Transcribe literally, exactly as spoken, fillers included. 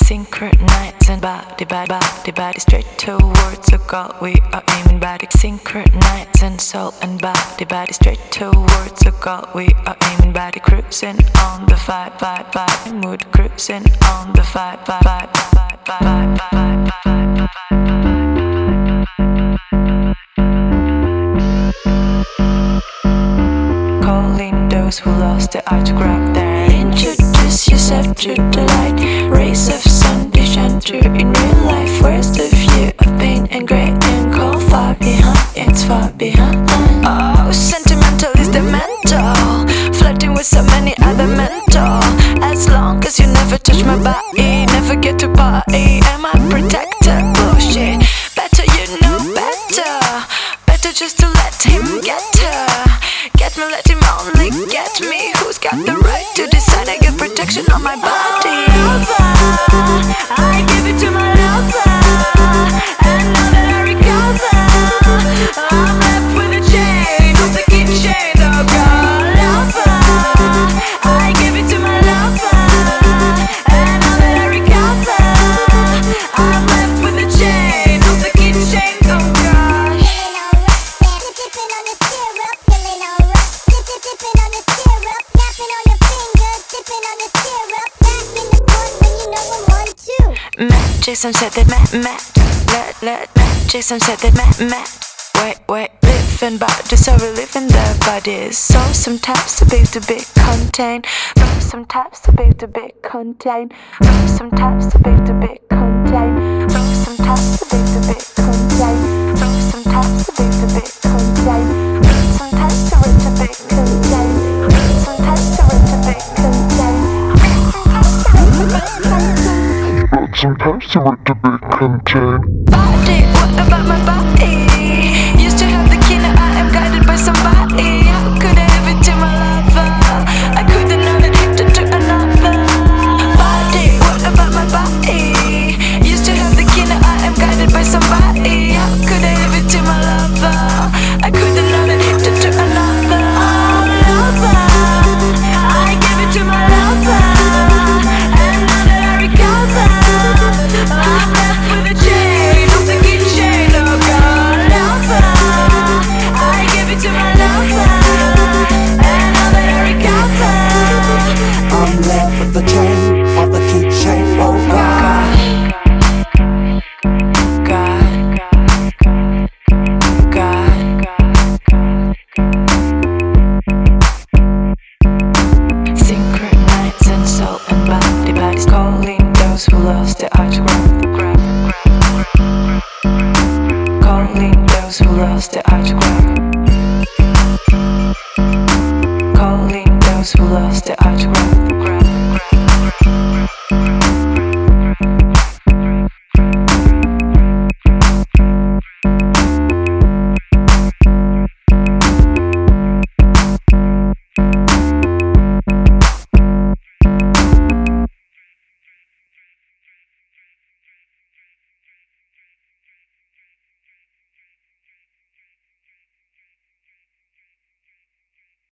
Synchronize and body, body, body, body straight towards the goal. We are aiming body. Synchronize and soul and body, body straight towards the goal. We are aiming body. Cruising on the vibe, vibe, vibe. Mood cruising on the vibe, vibe, vibe, vibe, vibe, vibe, vibe, vibe. Calling those who lost the art to grab their. Introduce yourself to the light. Rays of sun they shine through in real life. Where's the view of pain and grey and cold? Far behind, it's far behind. Oh, sentimental is the mental. Flirting with so many other mental. As long as you never touch my body, never get to party. Am I protector? Bullshit. Better you know better. Better just to let him get her. Get me, let him only get me. Who's got the right to decide? I get protection on my body. I give it to my lover, and now that I recover, I'm left with a chain, with a keychain, oh girl, lover. I give it to my lover, and now that I recover, I'm left with a chain, with a keychain, oh gosh. Dipping on the syrup, feeling alright. Dipping on the syrup, napping on your fingers, dipping on the syrup, rapping the chords when you know I'm one too. Matt Jason said that Matt Matt let let Matt Jason said that Matt Matt wait wait living bodies so we live in their bodies. So sometimes the big to big contain. So sometimes the big to big contain. So sometimes the big to big contain. So sometimes the big to big contain. So sometimes the big to big contain. Sometimes the big to big contain. Sometimes the big to big contain. Sometimes you want to be contained. Body, what about my body? Used to have the key, now I am guided by somebody. How could I have it to my lover? I couldn't know that hit to another. Body, what about my body? Used to have the key, now I am guided by somebody. How could I have it to my lover? I couldn't know that hit to another. Oh, lover, I give it to my lover, and now that I recover, I'm left with a chain, with a keychain, oh girl, lover. I give it to my lover, and now that I recover, I'm left with the chain of the keychain, oh God. God, God, synchronize and soul and body, bodies calling those who lost the art to grab, grab, grab, grab, calling those who lost the art to grab.